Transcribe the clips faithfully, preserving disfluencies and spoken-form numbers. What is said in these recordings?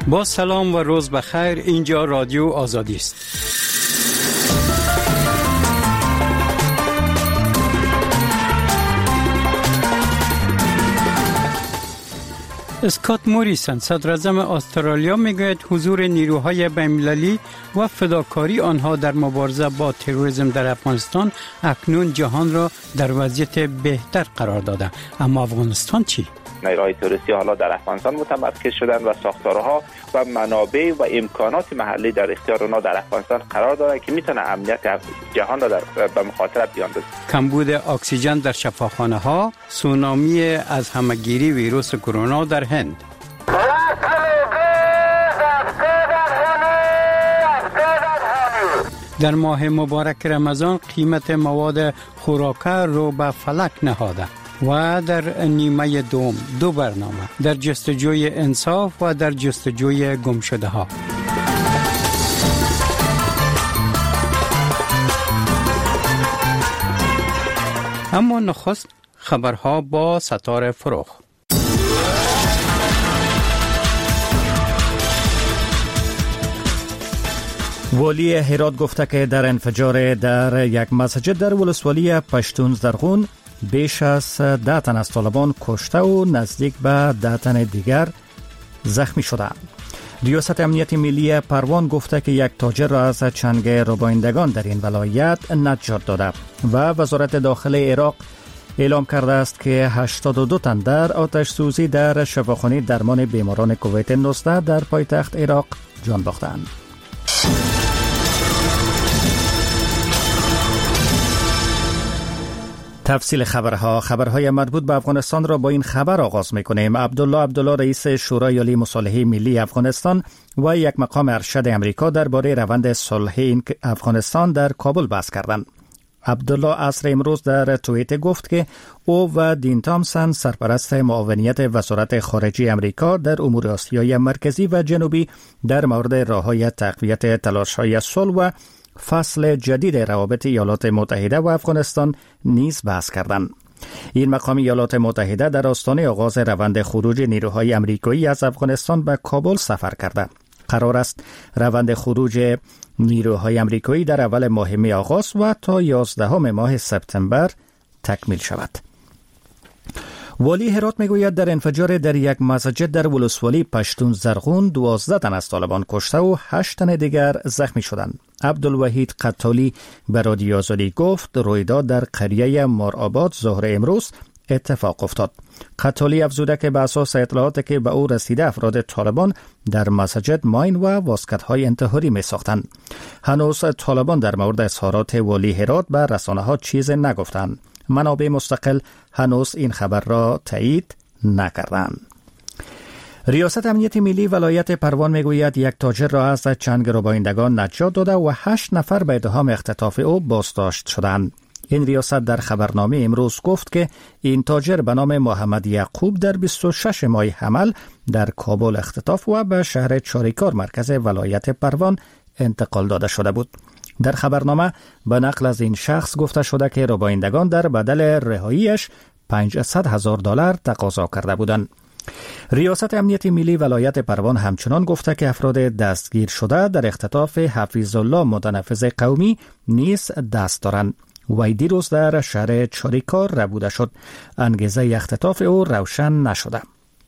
با سلام و روز بخیر. اینجا رادیو آزادی است. اسکات موریسن صدر اعظم استرالیا میگوید حضور نیروهای بین‌المللی و فداکاری آنها در مبارزه با تروریسم در افغانستان اکنون جهان را در وضعیت بهتر قرار داده. اما افغانستان چی؟ نیروهای تروریستی حالا در افغانستان متمرکز شدند و ساختارها و منابع و امکانات محلی در اختیار آنها در افغانستان قرار داده که میتونه امنیت جهان را در به مخاطره بیاندازه. کمبود اکسیژن در شفاخانه ها، سونامی از همهگیری ویروس کرونا در هند. در ماه مبارک رمضان قیمت مواد خوراکه رو به فلک نهاده. و در نیمه دوم دو برنامه در جستجوی انصاف و در جستجوی گمشده ها. اما نخست خبرها با ستاره فروخ. والی هرات گفته که در انفجار در یک مسجد در ولسوالی پشتون زرغون بیش از ده تن از طالبان کشته و نزدیک به ده تن دیگر زخمی شدند. ریاست امنیت ملی پروان گفته که یک تاجر را از چنگ ربایندگان در این ولایت نجات داده و وزارت داخل عراق اعلام کرده است که هشتاد و دو تن در آتش سوزی در شفاخانه درمان بیماران کووید نوزده در پایتخت عراق جان باختند. تفصیل خبرها خبرهای مربوط به افغانستان را با این خبر آغاز می‌کنیم. عبدالله عبدالله رئیس شورای عالی مصالحه ملی افغانستان و یک مقام ارشد امریکا درباره روند صلح افغانستان در کابل بحث کردند. عبدالله عصر امروز در توییتر گفت که او و دین تامسن سرپرست معاونیت وزارت خارجه امریکا در امور آسیای مرکزی و جنوبی در مورد راه‌های تقویت تلاش‌های صلح و فصل جدید روابط ایالات متحده و افغانستان نیز بحث کردند. این مقام ایالات متحده در آستانه آغاز روند خروج نیروهای آمریکایی از افغانستان به کابل سفر کرده. قرار است روند خروج نیروهای آمریکایی در اول ماه می آغاز و تا یازدهم ماه سپتامبر تکمیل شود. والی هرات میگوید در انفجار در یک مسجد در ولسوالی پشتون زرغون دوازده تن از طالبان کشته و هشت تن دیگر زخمی شدند. عبدالوحید قطالی به رادیو آزادی گفت رویداد در قریه مارآباد ظهر امروز اتفاق افتاد. قطالی افزوده که به اساس اطلاعاتی که به او رسیده افراد طالبان در مسجد ماین و واسکت‌های انتحاری می ساختند. هنوز طالبان در مورد اظهارات والی هرات به رسانه‌ها چیز نگفتند. منابع مستقل هنوز این خبر را تایید نکردند. ریاست امنیت ملی ولایت پروان میگوید یک تاجر را از چنگ ربایندگان نجات داده و هشت نفر به اتهام اختطاف او بازداشت شدند. این ریاست در خبرنامه امروز گفت که این تاجر به نام محمد یعقوب در بیست و شش ماه حمل در کابل اختطاف و به شهر چاریکار مرکز ولایت پروان انتقال داده شده بود. در خبرنامه به نقل از این شخص گفته شده که ربایندگان در بدل رهاییش پانصد هزار دلار تقاضا کرده بودند. ریاست امنیت ملی ولایت پروان همچنان گفته که افراد دستگیر شده در اختطاف حفیظ الله متنفذ قومی نیز دست دارند. وی دیروز در شهر چاریکار ربوده شد. انگیزه اختطاف او روشن نشده.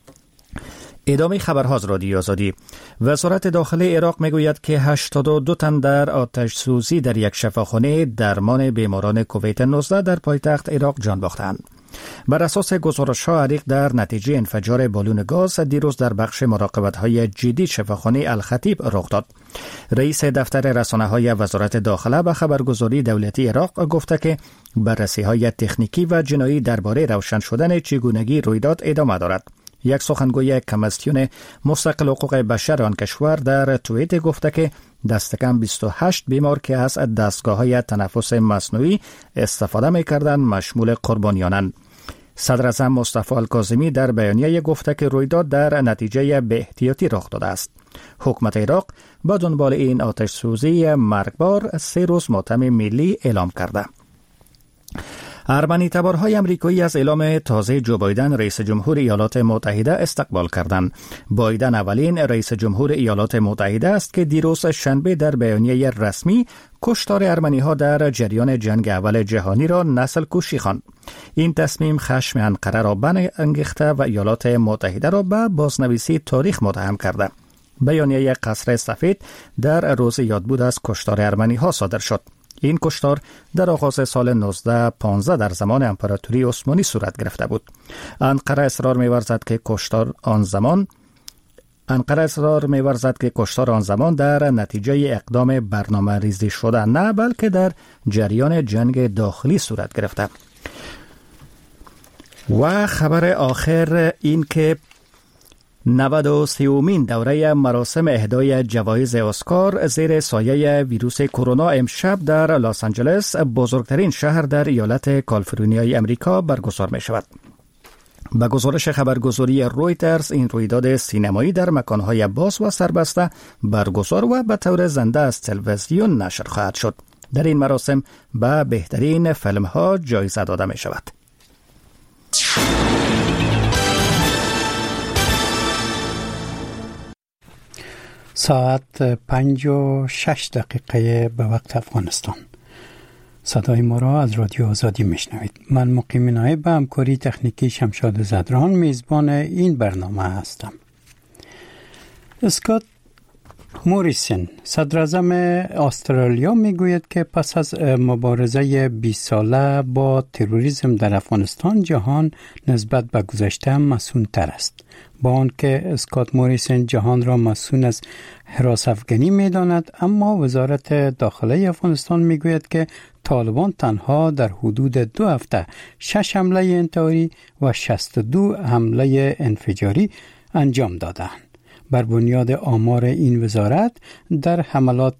ادامه خبرها از رادیو آزادی. وزارت داخل عراق میگوید که هشتاد و دو تن در آتش سوزی در یک شفاخانه درمان بیماران کووید نوزده در پایتخت عراق جان باختند. بر اساس گزارش‌ها عریق در نتیجه انفجار بالون گاز دیروز در بخش مراقبت‌های جدی شفاخانه الخطیب رخ داد. رئیس دفتر رسانه‌های وزارت داخله به خبرگزاری دولتی عراق گفته که بررسی‌های تکنیکی و جنایی درباره روشن شدن چگونگی رویداد ادامه دارد. یک سخنگوی کمیسیون مستقل حقوق بشر آن کشور در توییتر گفته که دست کم بیست و هشت بیمار که از دستگاه‌های تنفس مصنوعی استفاده می‌کردند مشمول قربانیانند. صدر اعظم مصطفی الکاظمی در بیانیه گفته که رویداد در نتیجه به احتیاطی رخ داده است. حکومت عراق با دنبال این آتش سوزی مرگبار سه روز ماتم ملی اعلام کرده. ارمنی تبارهای امریکایی از اعلام تازه جو بایدن رئیس جمهور ایالات متحده استقبال کردند. بایدن اولین رئیس جمهور ایالات متحده است که دیروز شنبه در بیانیه رسمی کشتار ارمنی ها در جریان جنگ اول جهانی را نسل کشی خواند. این تصمیم خشم انقره را برانگیخته و ایالات متحده را به بازنویسی تاریخ متهم کرده. بیانیه قصر سفید در روز یادبود از کشتار ارمنی ها صادر شد. این کشتار در آغاز سال نوزده پانزده در زمان امپراتوری عثمانی صورت گرفته بود. انقره اصرار می‌ورزد که کشتار آن زمان انقره اصرار می‌ورزد که کشتار آن زمان در نتیجه اقدام برنامه ریزی شده نه بلکه در جریان جنگ داخلی صورت گرفته. و خبر آخر این که نود و سومین دوره مراسم اهدای جوایز اسکار زیر سایه ویروس کرونا امشب در لس آنجلس بزرگترین شهر در ایالت کالیفرنیای امریکا برگزار می شود. به گزارش خبرگزاری رویترز این رویداد سینمایی در مکانهای باز و سربسته برگزار و به طور زنده از تلویزیون نشر خواهد شد. در این مراسم به بهترین فیلم ها جایزه داده می شود. ساعت پنج و شش دقیقه به وقت افغانستان. صدای ما را از رادیو آزادی میشنوید. من مقیم نایب به همکاری تکنیکی شمشاد زدران میزبان این برنامه هستم. اسکات موریسن صدراعظم استرالیا میگوید که پس از مبارزه بیست ساله با تروریسم در افغانستان جهان نسبت به گذشته مسئول تر است. با آنکه اسکات موریسن جهان را مسئول از هراس افغانی می‌داند، اما وزارت داخلی افغانستان میگوید که طالبان تنها در حدود دو هفته شش حمله انتحاری و شصت و دو حمله انفجاری انجام دادند. بر بنیاد آمار این وزارت در حملات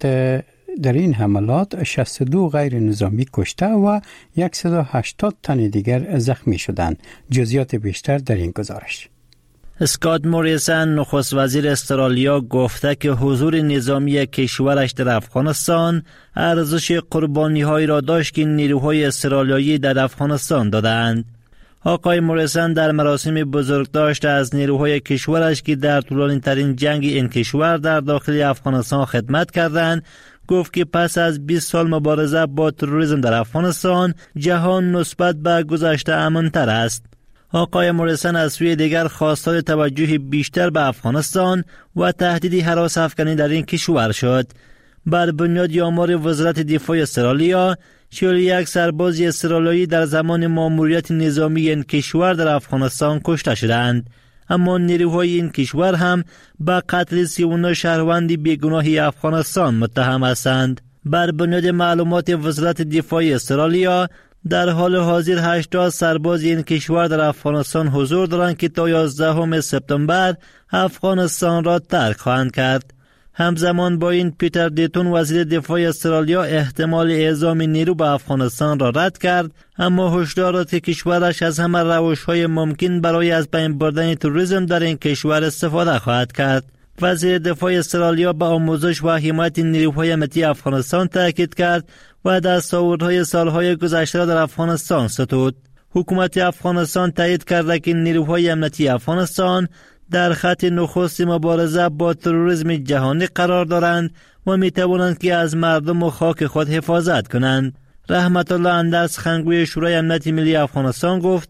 در این حملات شصت و دو غیر نظامی کشته و صد و هشتاد تن دیگر زخمی شدند. جزئیات بیشتر در این گزارش. اسکات موریسن نخست وزیر استرالیا گفته که حضور نظامی کشورش در افغانستان ارزش قربانی‌هایی را داشت که نیروهای استرالیایی در افغانستان دادند. آقای موریسن در مراسم بزرگداشت از نیروهای کشورش که در طولانی ترین جنگ این کشور در داخل افغانستان خدمت کردند گفت که پس از بیست سال مبارزه با تروریسم در افغانستان جهان نسبت به گذشته امن‌تر است. آقای موریسن از سوی دیگر خواستار توجه بیشتر به افغانستان و تهدید هراس افغانی در این کشور شد. بر بنیاد آمار وزارت دفاع استرالیا، چهل و یک سرباز استرالیایی در زمان ماموریت نظامی این کشور در افغانستان کشته شدند. اما نیروهای این کشور هم به قتل سی و نه شهروند بیگناه افغانستان متهم هستند. بر بنیاد معلومات وزارت دفاع استرالیا، در حال حاضر هشتاد سرباز این کشور در افغانستان حضور دارند که تا یازدهم سپتامبر افغانستان را ترک خواهند کرد. همزمان با این پیتر دیتون وزیر دفاع استرالیا احتمال اعزام نیرو به افغانستان را رد کرد، اما هشدار داد که کشورش از همه روش‌های ممکن برای از بین بردن تروریسم در این کشور استفاده خواهد کرد. وزیر دفاع استرالیا به آموزش و حمایت نیروهای امنیتی افغانستان تاکید کرد و دستاوردهای سالهای گذشته را در افغانستان ستود. حکومت افغانستان تایید کرده که نیروهای امنیتی افغانستان در خط نخست مبارزه با تروریسم جهانی قرار دارند و می توانند که از مردم و خاک خود حفاظت کنند. رحمت الله اندرس خنگوی شورای امنیت ملی افغانستان گفت: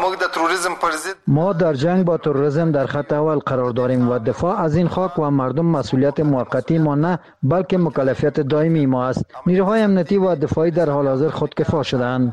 ما در جنگ با تروریسم در خط اول قرار داریم و دفاع از این خاک و مردم مسئولیت موقتی ما نه بلکه مکلفیت دائمی ما است. نیروهای امنیتی و دفاعی در حال حاضر خودکفا شدند.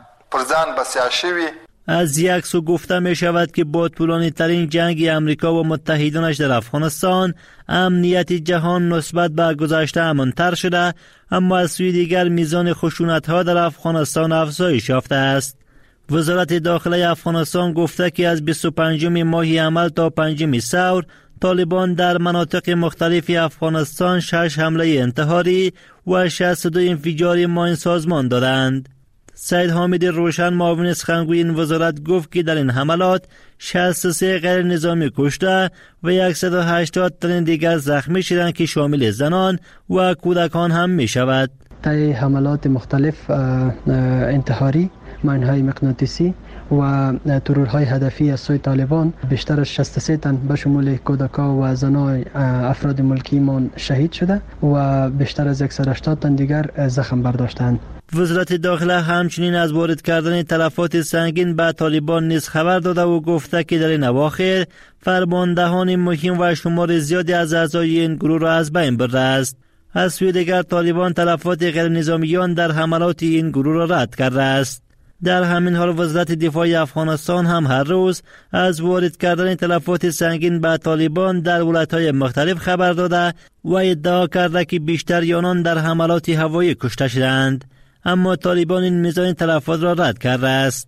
از یک سو گفته می شود که با طولانی ترین جنگ امریکا و متحدانش در افغانستان امنیت جهان نسبت به گذشته امن‌تر شده، اما از سوی دیگر میزان خشونت ها در افغانستان افزایش یافته است. وزارت داخلی افغانستان گفته که از بیست و پنجم ماه عمل تا پنجم ثور طالبان در مناطق مختلف افغانستان شش حمله انتحاری و شصت و دو انفجار ماین سازمان دادند. سید حامد روشن معاون سخنگوی این وزارت گفت که در این حملات شصت و سه غیر نظامی کشته و صد و هشتاد تن دیگر زخمی شدند که شامل زنان و کودکان هم می شود. طی حملات مختلف انتحاری ماین‌های مغناطیسی و ترورهای هدفی از سوی طالبان. بیشتر از شصت و سه تن به شمول کودکان و زنان افراد ملکیمان شهید شده و بیشتر از صد و هشتاد تن دیگر زخم برداشتند. وزارت داخله همچنین از وارد کردن تلفات سنگین به طالبان نیز خبر داده و گفته که در این اواخر فرماندهان مهم و شمار زیادی از اعضای این گروه را از بین برده است. از سوی دیگر طالبان تلفات غیر نظامیان در حملات این گروه را رد کرده است. در همین حال وزارت دفاع افغانستان هم هر روز از وارد کردن تلفات سنگین به طالبان در ولایت‌های مختلف خبر داده و ادعا کرده که بیشتر آنان در حملات هوایی کشته شدند، اما طالبان این میزان تلفات را رد کرده است.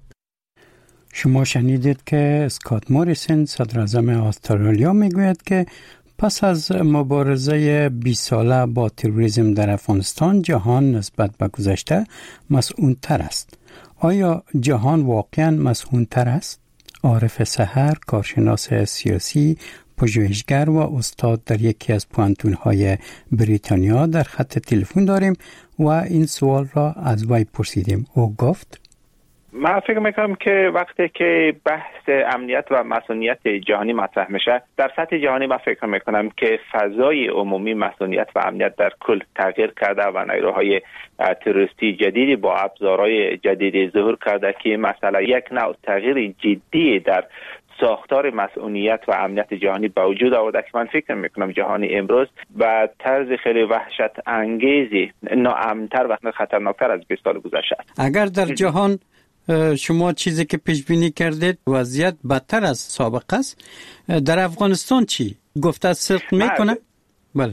شما شنیدید که اسکات موریسن صدر اعظم استرالیا میگوید که پس از مبارزه بیست ساله با تروریسم در افغانستان جهان نسبت به گذشته مسئول‌تر است. آیا جهان واقعاً مسئول‌تر است؟ عارف سحر، کارشناس سیاسی، پژوهشگر و استاد در یکی از پوهنتون‌های بریتانیا در خط تلفن داریم و این سوال را از وی پرسیدیم. او گفت: من فکر میکنم که وقتی که بحث امنیت و مسئولیت جهانی مطرح میشه در سطح جهانی، من فکر میکنم که فضای عمومی مسئولیت و امنیت در کل تغییر کرده و نیروهای تروریستی جدیدی با ابزارهای جدیدی ظهور کرده که مثلا یک نوع تغییر جدی در ساختار مسئولیت و امنیت جهانی به وجود آورده که من فکر میکنم جهانی امروز به طرز خیلی وحشت انگیزی ناامن‌تر و خطرناکتر از بیست سال گذشته است. اگر در جهان شما چیزی که پیش بینی کردید وضعیت بدتر از سابق است، در افغانستان چی؟ گفته صدق میکنه؟ بله.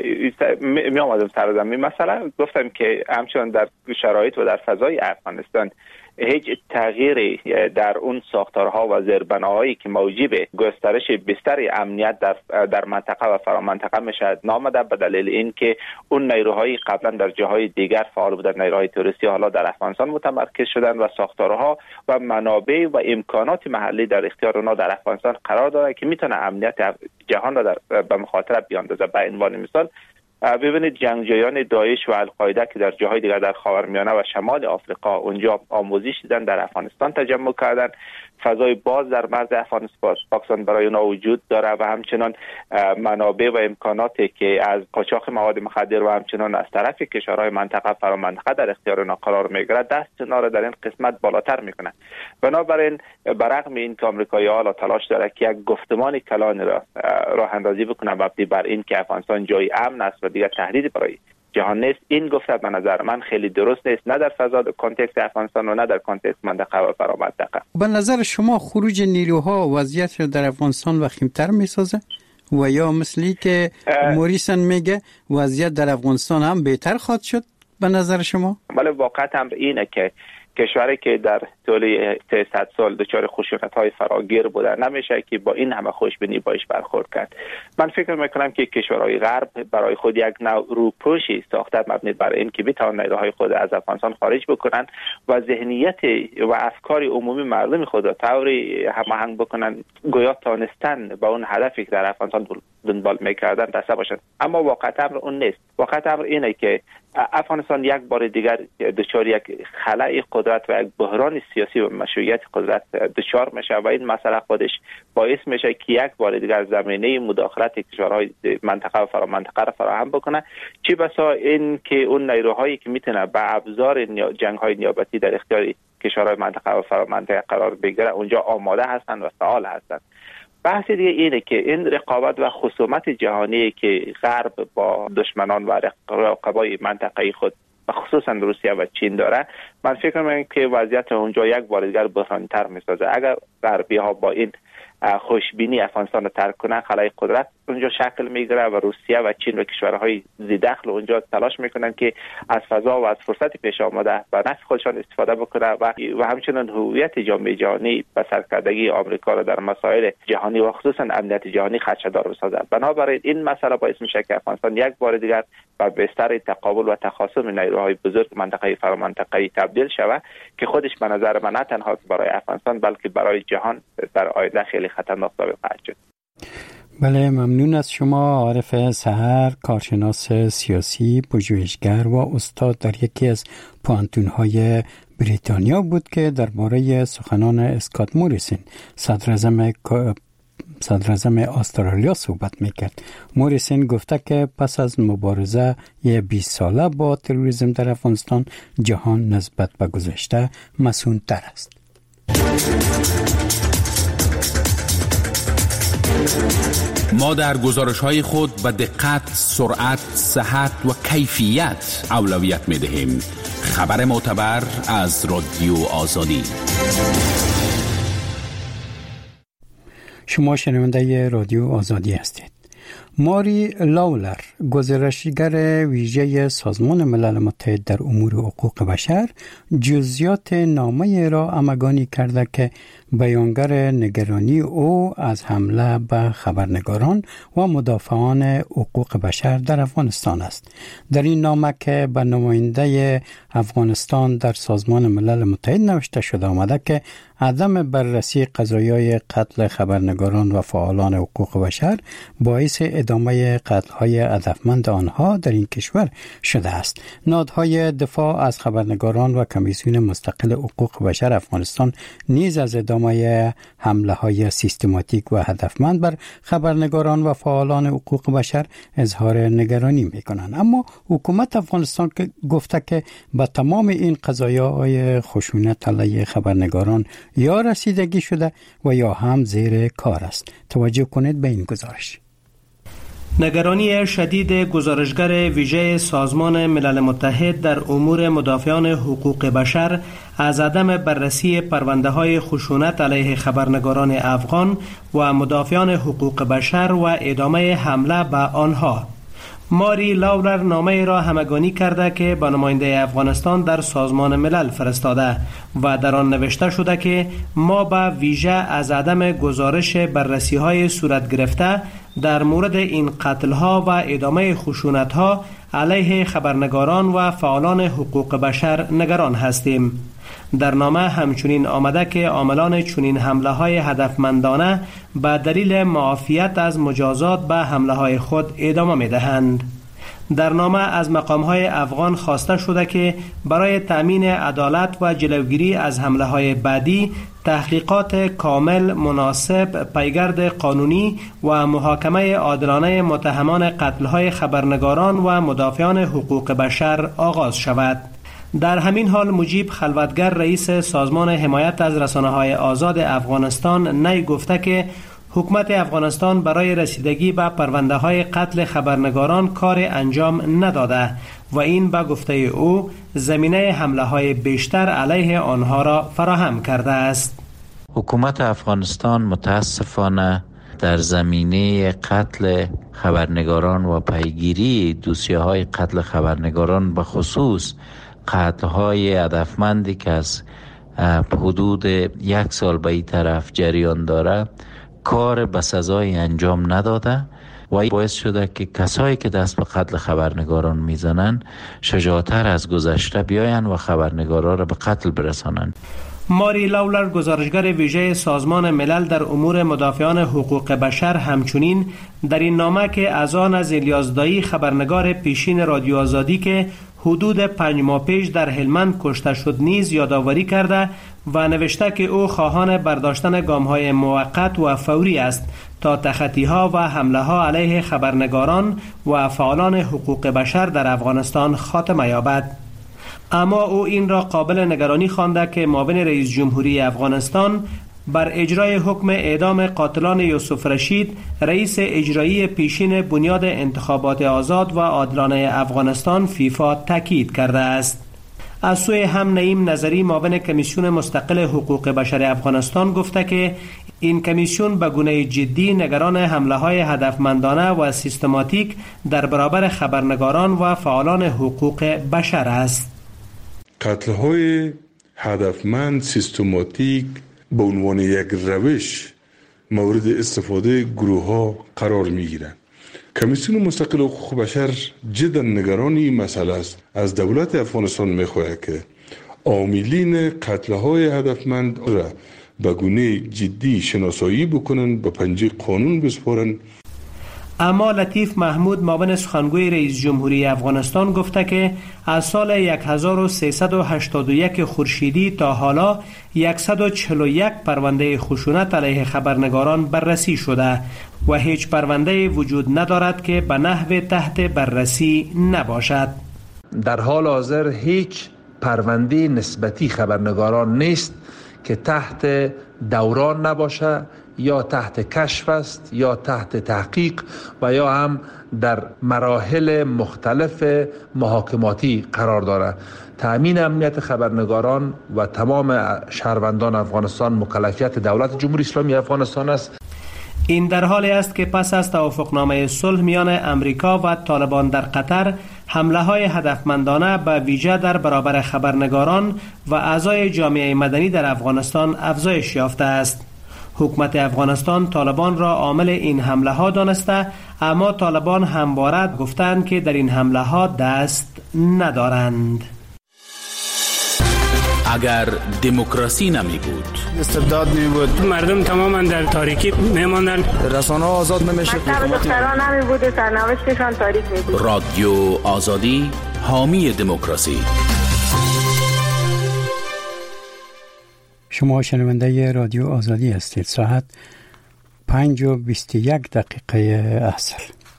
می آمدم سرزمین مثلا گفتم که همچنان در شرایط و در فضای افغانستان هیچ تغییری در اون ساختارها و زیربناهایی که موجب گسترش بیشتر امنیت در در منطقه و فرامنطقه میشد نامده، به دلیل اینکه اون نیروهای قبلا در جاهای دیگر فعال بودن، نیروهای تروریستی حالا در افغانستان متمرکز شدن و ساختارها و منابع و امکانات محلی در اختیار اونها در افغانستان قرار داره که میتونه امنیت جهان را در به مخاطره بیاندازه. به عنوان مثال ببینید جنگجویان داعش و القاعده که در جاهای دیگر در خاورمیانه و شمال آفریقا اونجا آموزش دیدن در افغانستان تجمع کردن، فضای باز در مرز افغانستان پاکستان برای اونها وجود داره و همچنان منابع و امکاناتی که از قاچاق مواد مخدر و همچنان از طرف کشورهای منطقه فرامنطقه در اختیار اونها قرار میگیره، دست اونها را در این قسمت بالاتر میکنه. بنابراین برغم این که آمریکایی‌ها حالا تلاش داره که یک گفتمان کلان را راه اندازی بکنه مبنی بر این که افغانستان جای امن است و دیگر تهدیدی برای جهان نیست، این گفته به نظر من خیلی درست نیست، نه در فضا کانتکست افغانستان و نه در کانتکست منطقه و فرامنطقه. به نظر شما خروج نیروها وضعیت رو در افغانستان وخیم‌تر میسازه و یا مثلی که موریسن میگه وضعیت در افغانستان هم بهتر خواهد شد به نظر شما؟ بله، واقعا هم اینه که کشوری که در طول سیصد سال دچار خشونت‌های فراگیر بوده نمیشه که با این همه خوشبینی باش برخورد کرد. من فکر میکنم که کشورهای غرب برای خود یک نوع روپوشی ساخته مبنی بر این که بتوان نیروهای خود از افغانستان خارج بکنن و ذهنیت و افکار عمومی مردم خود را طوری هماهنگ بکنن گویا تانستن با اون هدفی که در افغانستان دنبال میکردن دسته باشن. اما واقعیت امر اون نیست. واقعیت امر اینه که افغانستان یک بار دیگر دچار یک خلأ قدرت و یک بحران سیاسی و مشروعیت قدرت دچار میشه و این مسئله خودش باعث میشه که یک بار دیگر زمینه مداخلت کشورهای منطقه و فرامنطقه را فراهم بکنه، چی بسا این که اون نیروهایی که میتونه به ابزار جنگ‌های نیابتی در اختیار کشورهای منطقه و فرامنطقه قرار بگیره اونجا آماده هستند و فعال هستند. بحث دیگه اینه که این رقابت و خصومت جهانی که غرب با دشمنان و رقبای منطقه‌ای خود و خصوصا روسیه و چین داره، من فکر می‌کنم که وضعیت اونجا یک بار دیگر بحران‌تر می‌سازه. اگر غربی‌ها با این خوشبینی افغانستان رو ترک کنن، خلای قدرت اونجا شکل میگیره و روسیه و چین و کشورهای ذی‌دخل اونجا تلاش میکنن که از فضا و از فرصت پیش آمده به نفع خودشان استفاده بکنه و و همچنین هویت جامعه جهانی به سرکردگی آمریکا را در مسائل جهانی و خصوصا امنیت جهانی خدشه‌دار بسازه. بنابراین این مسئله باعث میشه که افغانستان یک بار دیگر به بستر تقابل و تخاصم نیروهای بزرگ منطقه فرامنطقه‌ای تبدیل شود که خودش به نظر من نه تنها برای افغانستان بلکه برای جهان در آینده خیلی خطرناک ثابت خواهد شد. بله، ممنون از شما. عارف سحر، کارشناس سیاسی، پژوهشگر و استاد در یکی از پوهنتون‌های بریتانیا بود که درباره سخنان اسکات موریسون صدراعظم صدراعظم استرالیا صحبت میکرد. موریسون گفته که پس از مبارزه بیست ساله با تروریسم در افغانستان، جهان نسبت به گذشته مسئول‌تر است. ما در گزارش‌های خود به دقت، سرعت، صحت و کیفیت اولویت می‌دهیم. خبر معتبر از رادیو آزادی. شما شنونده رادیو آزادی هستید. ماری لاولر، گزارشگر ویژه سازمان ملل متحد در امور حقوق بشر، جزئیات نامه را همگانی کرده که بیانگر نگرانی او از حمله به خبرنگاران و مدافعان حقوق بشر در افغانستان است. در این نامه که به نماینده افغانستان در سازمان ملل متحد نوشته شده آمده که عدم بررسی قضایای قتل خبرنگاران و فعالان حقوق بشر باعث ادامه قتل‌های هدفمند آنها در این کشور شده است. نهادهای دفاع از خبرنگاران و کمیسیون مستقل حقوق بشر افغانستان نیز از ادامه حمله‌های سیستماتیک و هدفمند بر خبرنگاران و فعالان حقوق بشر اظهار نگرانی می‌کنند. اما حکومت افغانستان که گفته که با تمام این قضایای خشونت علیه خبرنگاران یا رسیدگی شده و یا هم زیر کار است. توجه کنید به این گزارش. نگرانی شدید گزارشگر ویژه سازمان ملل متحد در امور مدافعان حقوق بشر از عدم بررسی پرونده‌های خشونت علیه خبرنگاران افغان و مدافعان حقوق بشر و ادامه حمله به آنها. ماری لاولر نامه را همگانی کرده که به نماینده افغانستان در سازمان ملل فرستاده و در آن نوشته شده که ما به ویژه از عدم گزارش بررسی‌های صورت گرفته در مورد این قتل‌ها و ادامه خشونت‌ها علیه خبرنگاران و فعالان حقوق بشر نگران هستیم. در نامه همچنین آمده که عاملان چنین حمله‌های هدفمندانه به دلیل معافیت از مجازات به حمله‌های خود ادامه می‌دهند. در نامه از مقام‌های افغان خواسته شده که برای تأمین عدالت و جلوگیری از حمله‌های بعدی تحقیقات کامل، مناسب، پیگرد قانونی و محاکمه عادلانه متهمان قتل‌های خبرنگاران و مدافعان حقوق بشر آغاز شود. در همین حال مجیب خلوتگر، رئیس سازمان حمایت از رسانه‌های آزاد افغانستان، نی گفته که حکومت افغانستان برای رسیدگی به پرونده‌های قتل خبرنگاران کار انجام نداده و این به گفته او زمینه حمله‌های بیشتر علیه آنها را فراهم کرده است. حکومت افغانستان متاسفانه در زمینه قتل خبرنگاران و پیگیری دوسیه‌های قتل خبرنگاران به خصوص قتل‌های هدفمندی که از حدود یک سال به این طرف جریان داره کار به سزای انجام نداده و این باعث شده که کسایی که دست به قتل خبرنگاران میزنن شجاعتر از گذشته بیاین و خبرنگاران را به قتل برسانند. ماری لاولر، گزارشگر ویژه سازمان ملل در امور مدافعان حقوق بشر، همچنین در این نامه که از آن از الیاس دایی، خبرنگار پیشین رادیو آزادی که حدود پنج ماه پیش در هلمند کشته شد، نیز یادآوری کرده و نوشته که او خواهان برداشتن گام‌های موقت و فوری است تا تخطی‌ها و حمله‌ها علیه خبرنگاران و فعالان حقوق بشر در افغانستان خاتمه یابد. اما او این را قابل نگرانی خوانده که معاون رئیس جمهوری افغانستان بر اجرای حکم اعدام قاتلان یوسف رشید، رئیس اجرایی پیشین بنیاد انتخابات آزاد و عادلانه افغانستان فیفا، تاکید کرده است. از سوی هم نعیم نظری، معاون کمیسیون مستقل حقوق بشر افغانستان، گفته که این کمیسیون به گونه جدی نگران حمله‌های هدفمندانه و سیستماتیک در برابر خبرنگاران و فعالان حقوق بشر است. قتل‌های هدفمند سیستماتیک به عنوان یک روش مورد استفاده گروه‌ها قرار می‌گیرند. کمیسیون مستقل حقوق بشر جدا نگران این مسئله است. از دولت افغانستان می‌خواهد که عاملین قتل‌های هدفمند را به گونه جدی شناسایی بکنند، به پنجه قانون بسپارند. اما لطیف محمود معاون سخنگوی رئیس جمهوری افغانستان گفته که از سال هزار و سیصد و هشتاد و یک خورشیدی تا حالا صد و چهل و یک پرونده خشونت علیه خبرنگاران بررسی شده و هیچ پرونده وجود ندارد که به نحو تحت بررسی نباشد. در حال حاضر هیچ پرونده نسبتی خبرنگاران نیست که تحت دوران نباشه یا تحت کشف است یا تحت تحقیق و یا هم در مراحل مختلف محاکماتی قرار دارد. تأمین امنیت خبرنگاران و تمام شهروندان افغانستان مکلفیت دولت جمهوری اسلامی افغانستان است. این در حالی است که پس از توافقنامه صلح میان امریکا و طالبان در قطر، حمله های هدفمندانه به ویژه در برابر خبرنگاران و اعضای جامعه مدنی در افغانستان افزایش یافته است. حکومت افغانستان طالبان را عامل این حمله ها دانسته، اما طالبان همواره گفتند که در این حمله ها دست ندارند. اگر دموکراسی نمی بود، استبداد می بود، مردم تماما در تاریکی می ماندن، رسانه آزاد نمی شد، دختران نمی بود و سرنوشتشان تاریک می بود. رادیو آزادی حامی دموکراسی. شما شنونده رادیو آزادی هستید. ساعت پنج و بیست و یک دقیقه عصر.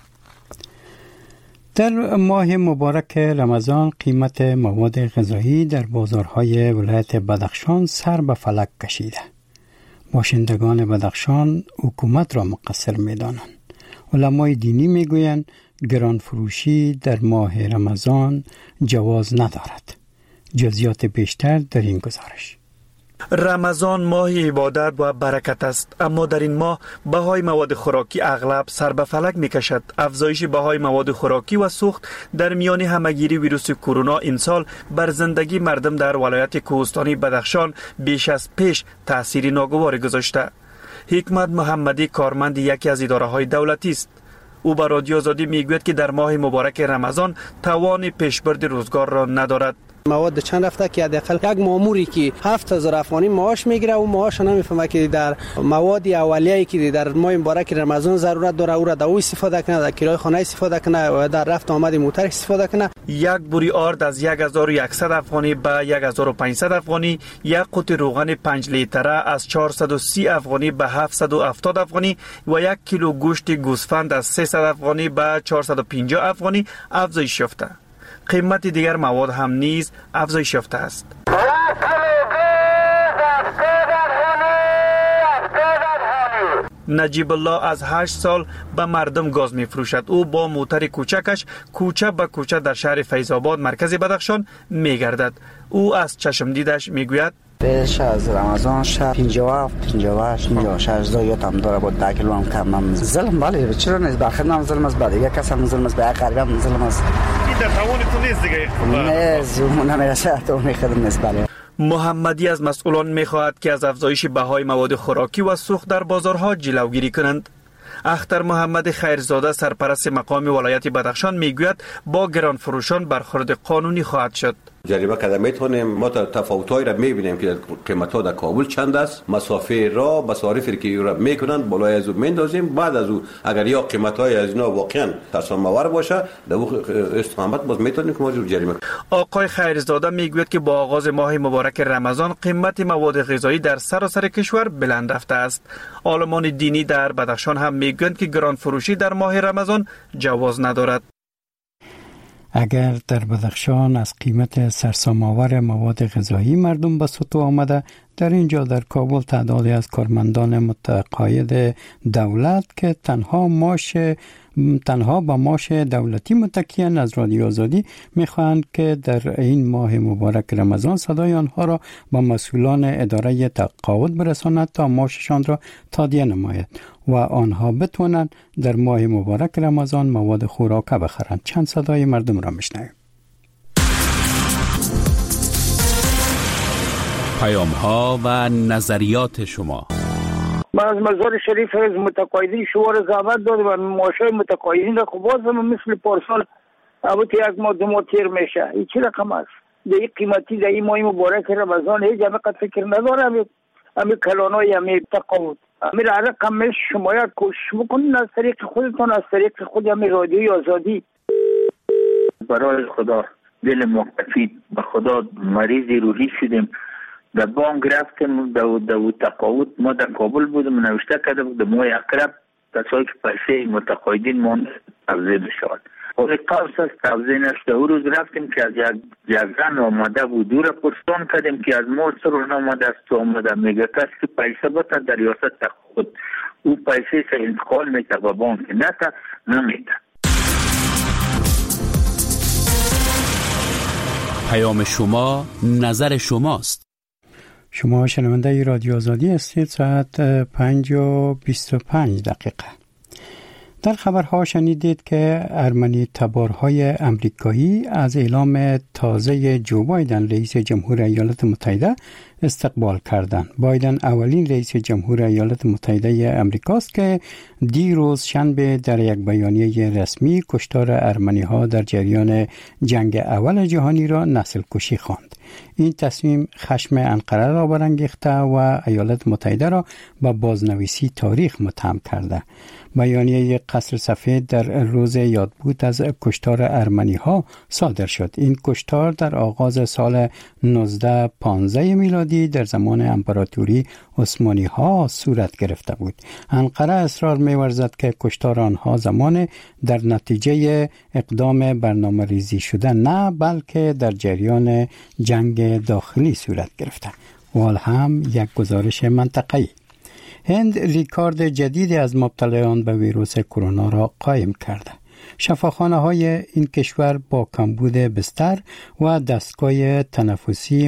در ماه مبارک رمضان قیمت مواد غذایی در بازارهای ولایت بدخشان سر به فلک کشیده. باشندگان بدخشان حکومت را مقصر می دانند. علمای دینی می گویند گران فروشی در ماه رمضان جواز ندارد. جزئیات بیشتر در این گزارش. رمضان ماه عبادت و برکت است، اما در این ماه بهای مواد خوراکی اغلب سر به فلک می کشد. افزایش بهای مواد خوراکی و سوخت در میان همگیری ویروس کرونا این سال بر زندگی مردم در ولایت کوهستانی بدخشان بیش از پیش تأثیری ناگواری گذاشته. حکمت محمدی کارمند یکی از اداره های دولتی است. او به رادیو آزادی می گوید که در ماه مبارک رمضان توان پیشبرد روزگار را ندارد. مواد چند رفته که حداقل یک ماموری که هفت هزار افغانی معاش میگیره و معاش نمیفهمه که در مواد اولیه‌ای که در ماه مبارک رمضان ضرورت داره او را در او استفاده کنه، در کرایه خانه استفاده کنه و در رفت آمد موتر استفاده کنه. یک بوری آرد از هزار و صد افغانی به هزار و پانصد افغانی، یک قوط روغن پنج لیتره از چهارصد و سی افغانی به هفتصد و هفتاد افغانی و یک کیلو گوشت گوسفند از سیصد افغانی به چهارصد و پنجاه افغانی افزایش یافته. قیمت دیگر مواد هم نیز افزایش یافته است. نجیب الله از هشت سال به مردم گاز می فروشد. او با موتر کوچکش کوچه به کوچه در شهر فیض‌آباد مرکز بدخشان می گردد. او از چشم دیدش می گوید پیش از رمضان شب پنجاه و پنجاه و هشت پنجاه و شش یادم داره بود ده کیلو هم کمم. ظلم بله چرا نیست؟ بر خودم ظلم است، بعد یک کس هم ظلم است، به یک غریبم ظلم است. این در توان تو نیست دیگه. نه زمون نمیرسه تو میخدم نیست. بله محمدی از مسئولان میخواهد که از افزایش بهای مواد خوراکی و سوخت در بازارها جلوگیری کنند. اختر محمد خیرزاده سرپرست مقام ولایت بدخشان میگوید با گران فروشان برخورد قانونی خواهد شد. جریمه کده میتونیم ما تفاوت‌هایی را میبینیم که قیمت‌ها در کابل چند است، مسافه را مصارفی که را میکنند بالای از او میندازیم، بعد از او اگر یا قیمت‌های از اینا واقعا ترسان‌آور باشه در استقامت باز میتونیم که ما جریمه. آقای خیرزاده میگوید که با آغاز ماه مبارک رمضان قیمت مواد غذایی در سراسر کشور بلند رفته است. عالمان دینی در بدخشان هم میگویند که گران فروشی در ماه رمضان جواز ندارد. اگر در بدخشان از قیمت سرسام‌آور مواد غذایی مردم به سطوح آمده، در اینجا در کابل تعدادی از کارمندان متقاعد دولت که تنها معاش تنها با معاش دولتی متکیان از رادیو آزادی میخواهند که در این ماه مبارک رمضان صدای آنها را با مسئولان اداره تقاعد برساند تا معاششان را تادیه نماید و آنها بتوانند در ماه مبارک رمضان مواد خوراکه بخرند. چند صدای مردم را میشنویم. پیام ها و نظریات شما. من از مزار شریف از متقاعدین شما را زحمت دادم و معاشای متقاعدین را خب بازم مثل پارسال البته یک ماه دو ماه تیر میشه. این چه رقم است؟ در این قیمتی در این ماه مبارک رمضان هیچ همه قد فکر ندارم همه کلانای همه تقاعد امیر رقم شما یا کوشش بکنید از طریق خودتون، از طریق خود همین رادیوی آزادی. برای خدا دل موقفی به خدا مریض روحی شدیم، در بانک رفتیم، در تقاوت ما در کابل بودم، نوشته کرده بود ماه اقرب کسایی که پیسه متقاعدین ما توزیع بشود. ولی قبل از توزیع نشده او روز رفتیم که از یک زن آمده بود، دور پرسان کردیم که از ما سر آمده است آمده، میگه کسی که پیسه بتا در ریاست خود او پیسه سه انتقال میده و بانک نه تا نمیده. پیام شما نظر شماست. شما شنونده رادیو آزادی هستید. ساعت پنج و بیست و پنج دقیقه. در خبرها شنیدید که ارمنی تبارهای امریکایی از اعلام تازه جو بایدن رئیس جمهور ایالات متحده استقبال کردند. بایدن اولین رئیس جمهور ایالات متحده امریکاست که دیروز شنبه در یک بیانیه رسمی کشتار ارمنی ها در جریان جنگ اول جهانی را نسل کشی خواند. این تصمیم خشم انقره را برانگیخته و ایالات متحده را به بازنویسی تاریخ متهم کرده. بیانیه قصر سفید در روز یادبود از کشتار ارمنی ها صادر شد. این کشتار در آغاز سال نوزده پانزده میلادی در زمان امپراتوری عثمانی ها صورت گرفته بود. انقره اصرار می‌ورزد که کشتار آنها زمان در نتیجه اقدام برنامه ریزی شده نه بلکه در جریان جنگ داخلی صورت گرفته. وال هم یک گزارش منطقه‌ای. هند ریکارد جدیدی از مبتلایان به ویروس کرونا را قائم کرده. شفاخانه های این کشور با کمبود بستر و دستگاه تنفسی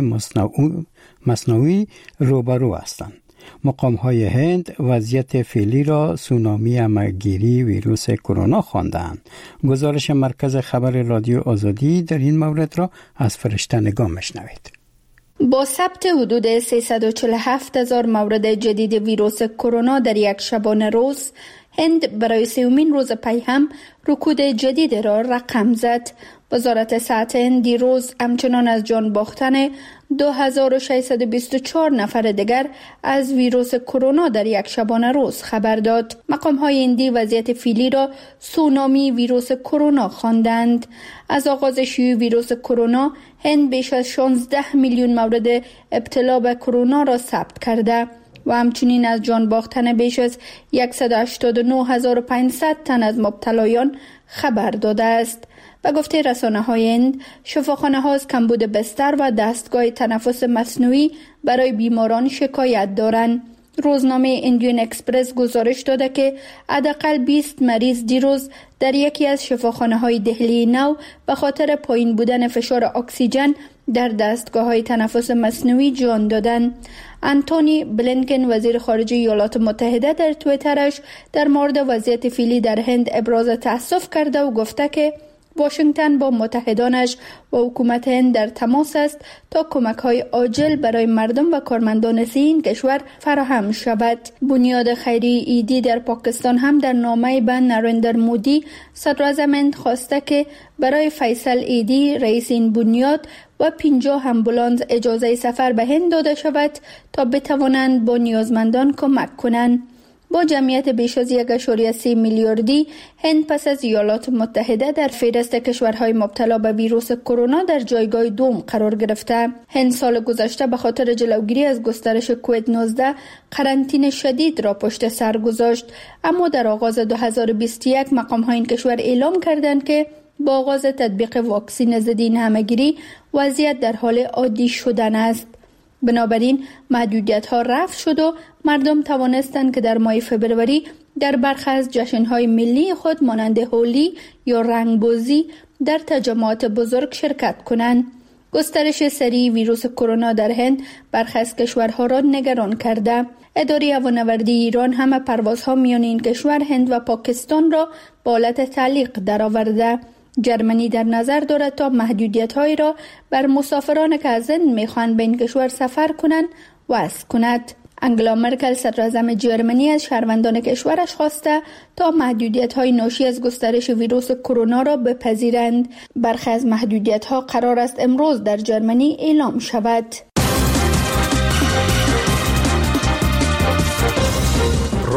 مصنوعی روبرو هستند. مقام های هند وضعیت فعلی را سونامی عمه‌گیری ویروس کرونا خواندند. گزارش مرکز خبر رادیو آزادی در این مورد را از فرشته نگاه میشنوید. با ثبت حدود سیصد و چهل و هفت هزار مورد جدید ویروس کرونا در یک شبانه روز، هند برای سومین روز پی هم رکود جدید را رقم زد. وزارت صحت هند دیروز همچنان از جان باختن دو هزار و ششصد و بیست و چهار نفر دیگر از ویروس کرونا در یک شبانه روز خبر داد. مقام‌های هندی وضعیت فعلی را سونامی ویروس کرونا خواندند. از آغاز شیوع ویروس کرونا، هند بیش از شانزده میلیون مورد ابتلا به کرونا را ثبت کرده و همچنین از جان باختن بیش از صد و هشتاد و نه هزار و پانصد تن از مبتلایان خبر داده است. به گفته رسانه‌های هند، شفاخانه‌ها از کمبود بستر و دستگاه تنفس مصنوعی برای بیماران شکایت دارند. روزنامه ایندیان اکسپرس گزارش داده که حداقل بیست مریض دیروز در یکی از شفاخانه‌های دهلی نو به خاطر پایین بودن فشار اکسیژن در دستگاه‌های تنفس مصنوعی جان دادند. انتونی بلینکن وزیر خارجه ایالات متحده در توییترش در مورد وضعیت فعلی در هند ابراز تأسف کرده و گفته که واشنگتن با متحدانش و حکومت هند در تماس است تا کمک‌های عاجل برای مردم و کارمندان این کشور فراهم شود. بنیاد خیریه ایدی در پاکستان هم در نامه به نریندر مودی صدر اعظم هند خواسته که برای فیصل ایدی رئیس این بنیاد و پنجاه امبولانس اجازه سفر به هند داده شود تا بتوانند با نیازمندان کمک کنند. با جمعیت بیش از یک ممیز سه میلیاردی، هند پس از ایالات متحده در فهرست کشورهای مبتلا به ویروس کرونا در جایگاه دوم قرار گرفته. هند سال گذشته به خاطر جلوگیری از گسترش کووید نوزده قرنطینه شدید را پشت سر گذاشت، اما در آغاز دو هزار و بیست و یک مقام‌های این کشور اعلام کردند که با آغاز تطبیق واکسن ضد این همه‌گیری وضعیت در حال عادی شدن است. بنابراین محدودیت‌ها رفع شد و مردم توانستند که در ماه فبروری در برخی از جشن‌های ملی خود مانند هولی یا رنگبازی در تجمعات بزرگ شرکت کنند. گسترش سریع ویروس کرونا در هند برخی از کشورها را نگران کرده. اداره هوانوردی ایران همه پروازها میان این کشور، هند و پاکستان را به حالت تعلیق درآورده. جرمنی در نظر دارد تا محدودیت‌هایی را بر مسافران که از هند می‌خواهند به این کشور سفر کنند وضع کند. انگلا مرکل صدر اعظم جرمنی از شهروندان کشورش خواسته تا محدودیت‌های ناشی از گسترش ویروس کرونا را بپذیرند. برخی از محدودیت‌ها قرار است امروز در جرمنی اعلام شود.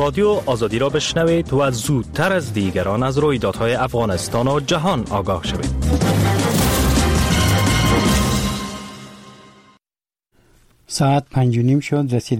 رادیو آزادی را بشنوید و زودتر از دیگران از رویدادهای افغانستان و جهان آگاه شوید. ساعت پنج و نیم شد. رسید